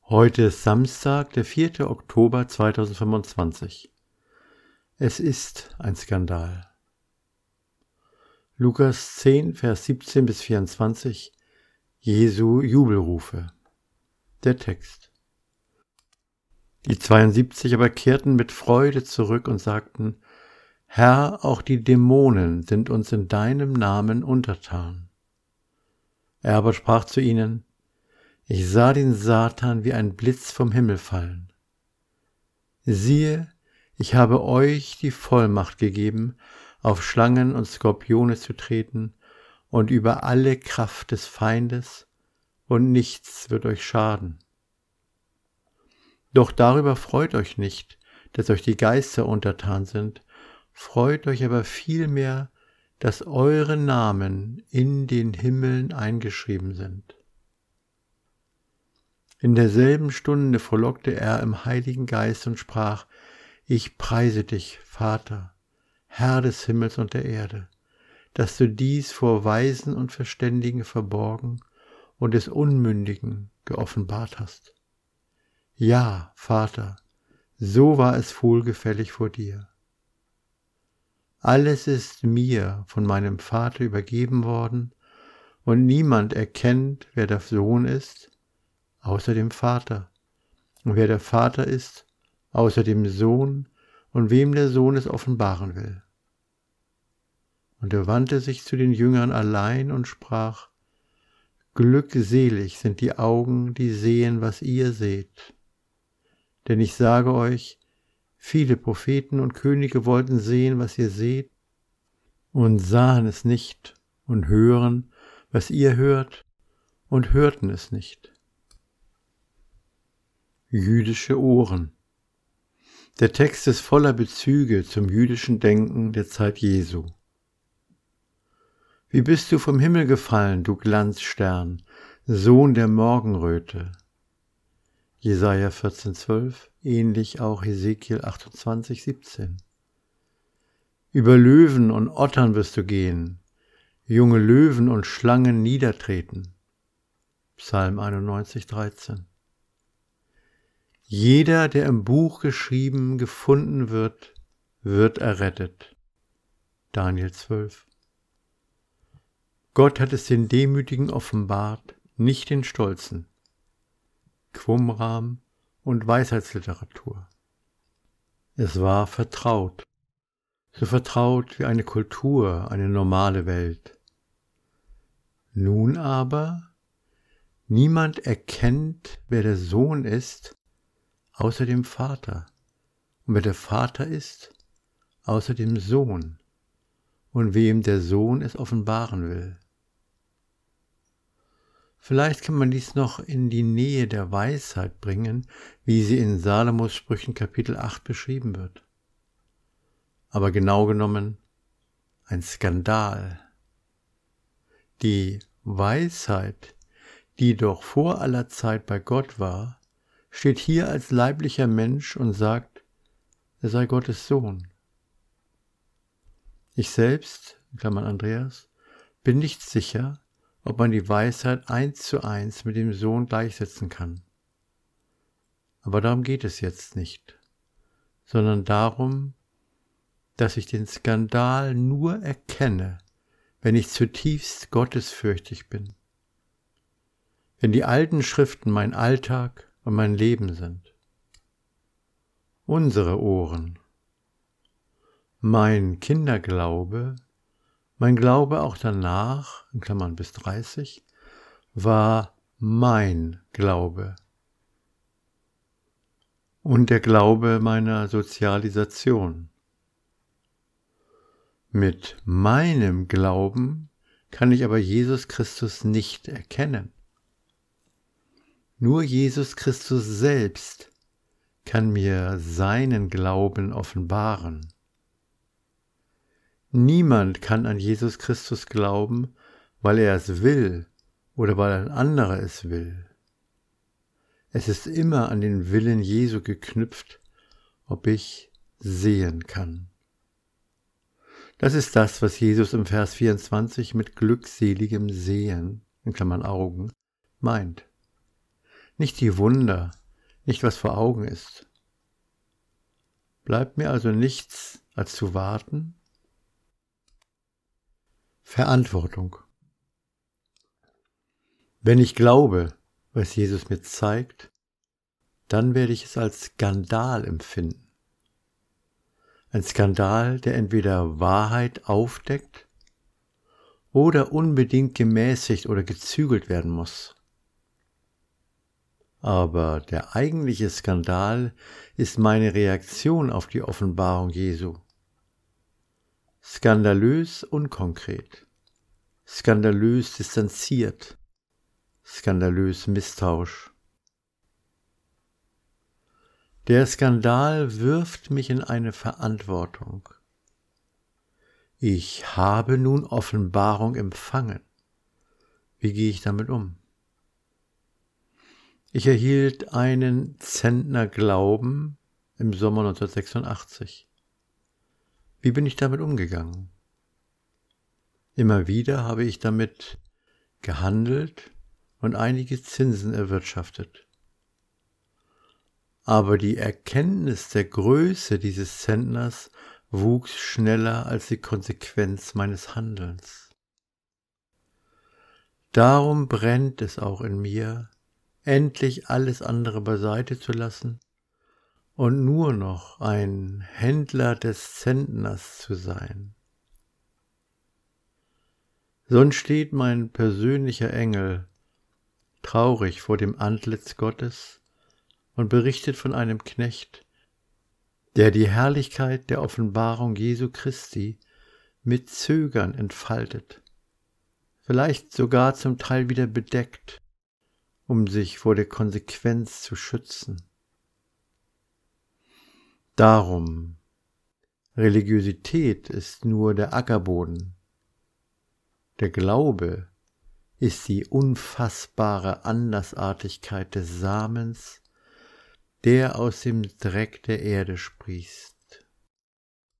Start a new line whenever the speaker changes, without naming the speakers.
Heute ist Samstag, der 4. Oktober 2025. Es ist ein Skandal. Lukas 10, Vers 17 bis 24, Jesu Jubelrufe. Der Text. Die 72 aber kehrten mit Freude zurück und sagten: Herr, auch die Dämonen sind uns in deinem Namen untertan. Er aber sprach zu ihnen: Ich sah den Satan wie ein Blitz vom Himmel fallen. Siehe, ich habe euch die Vollmacht gegeben, auf Schlangen und Skorpione zu treten und über alle Kraft des Feindes, und nichts wird euch schaden. Doch darüber freut euch nicht, dass euch die Geister untertan sind, freut euch aber vielmehr, dass eure Namen in den Himmeln eingeschrieben sind. In derselben Stunde frohlockte er im Heiligen Geist und sprach: Ich preise dich, Vater, Herr des Himmels und der Erde, dass du dies vor Weisen und Verständigen verborgen und des Unmündigen geoffenbart hast. Ja, Vater, so war es wohlgefällig vor dir. Alles ist mir von meinem Vater übergeben worden, und niemand erkennt, wer der Sohn ist, außer dem Vater, und wer der Vater ist, außer dem Sohn, und wem der Sohn es offenbaren will. Und er wandte sich zu den Jüngern allein und sprach: Glückselig sind die Augen, die sehen, was ihr seht. Denn ich sage euch, viele Propheten und Könige wollten sehen, was ihr seht, und sahen es nicht, und hören, was ihr hört, und hörten es nicht. Jüdische Ohren. Der Text ist voller Bezüge zum jüdischen Denken der Zeit Jesu. Wie bist du vom Himmel gefallen, du Glanzstern, Sohn der Morgenröte? Jesaja 14,12, ähnlich auch Hesekiel 28,17. Über Löwen und Ottern wirst du gehen, junge Löwen und Schlangen niedertreten. Psalm 91,13. Jeder, der im Buch geschrieben gefunden wird, wird errettet. Daniel 12. Gott hat es den Demütigen offenbart, nicht den Stolzen. Qumran und Weisheitsliteratur. Es war vertraut, so vertraut wie eine Kultur, eine normale Welt. Nun aber, niemand erkennt, wer der Sohn ist, außer dem Vater, und wer der Vater ist, außer dem Sohn, und wem der Sohn es offenbaren will. Vielleicht kann man dies noch in die Nähe der Weisheit bringen, wie sie in Salomos Sprüchen Kapitel 8 beschrieben wird. Aber genau genommen ein Skandal. Die Weisheit, die doch vor aller Zeit bei Gott war, steht hier als leiblicher Mensch und sagt, er sei Gottes Sohn. Ich selbst, in Klammern Andreas, bin nicht sicher, ob man die Weisheit 1:1 mit dem Sohn gleichsetzen kann. Aber darum geht es jetzt nicht, sondern darum, dass ich den Skandal nur erkenne, wenn ich zutiefst gottesfürchtig bin. Wenn die alten Schriften mein Alltag und mein Leben sind. Unsere Ohren. Mein Kinderglaube, mein Glaube auch danach, in Klammern bis 30, war mein Glaube. Und der Glaube meiner Sozialisation. Mit meinem Glauben kann ich aber Jesus Christus nicht erkennen. Nur Jesus Christus selbst kann mir seinen Glauben offenbaren. Niemand kann an Jesus Christus glauben, weil er es will oder weil ein anderer es will. Es ist immer an den Willen Jesu geknüpft, ob ich sehen kann. Das ist das, was Jesus im Vers 24 mit glückseligem Sehen, in Klammern Augen, meint. Nicht die Wunder, nicht was vor Augen ist. Bleibt mir also nichts, als zu warten. Verantwortung. Wenn ich glaube, was Jesus mir zeigt, dann werde ich es als Skandal empfinden. Ein Skandal, der entweder Wahrheit aufdeckt oder unbedingt gemäßigt oder gezügelt werden muss. Aber der eigentliche Skandal ist meine Reaktion auf die Offenbarung Jesu. Skandalös unkonkret, skandalös distanziert, skandalös Misstrauisch. Der Skandal wirft mich in eine Verantwortung. Ich habe nun Offenbarung empfangen. Wie gehe ich damit um? Ich erhielt einen Zentner Glauben im Sommer 1986. Wie bin ich damit umgegangen? Immer wieder habe ich damit gehandelt und einige Zinsen erwirtschaftet. Aber die Erkenntnis der Größe dieses Zentners wuchs schneller als die Konsequenz meines Handelns. Darum brennt es auch in mir, endlich alles andere beiseite zu lassen und nur noch ein Händler des Zentners zu sein. Sonst steht mein persönlicher Engel traurig vor dem Antlitz Gottes und berichtet von einem Knecht, der die Herrlichkeit der Offenbarung Jesu Christi mit Zögern entfaltet, vielleicht sogar zum Teil wieder bedeckt, um sich vor der Konsequenz zu schützen. Darum, Religiosität ist nur der Ackerboden. Der Glaube ist die unfassbare Andersartigkeit des Samens, der aus dem Dreck der Erde sprießt.